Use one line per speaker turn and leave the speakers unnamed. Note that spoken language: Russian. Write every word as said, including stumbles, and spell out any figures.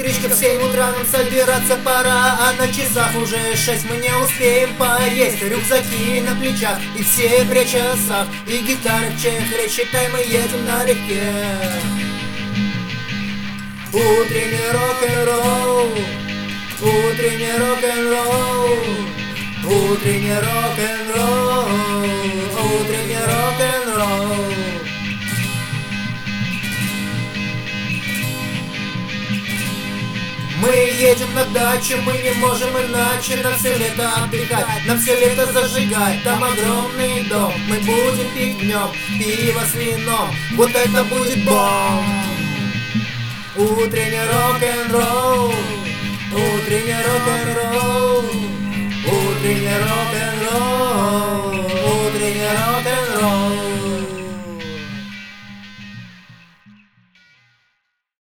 Утречка в семь утра, нам собираться пора, а на часах уже шесть, мы не успеем поесть. Рюкзаки на плечах, и все при часах, и гитары в чехле, считай, мы едем налегке. Утренний рок-н-ролл, утренний рок-н-ролл, утренний рок-н-ролл, утренний рок-н-ролл. Мы едем на дачу, мы не можем иначе, нам все лето отдыхать, нам все лето зажигать. Там огромный дом, мы будем пить днем пиво с вином, вот это будет бом. Утренний рок-н-ролл.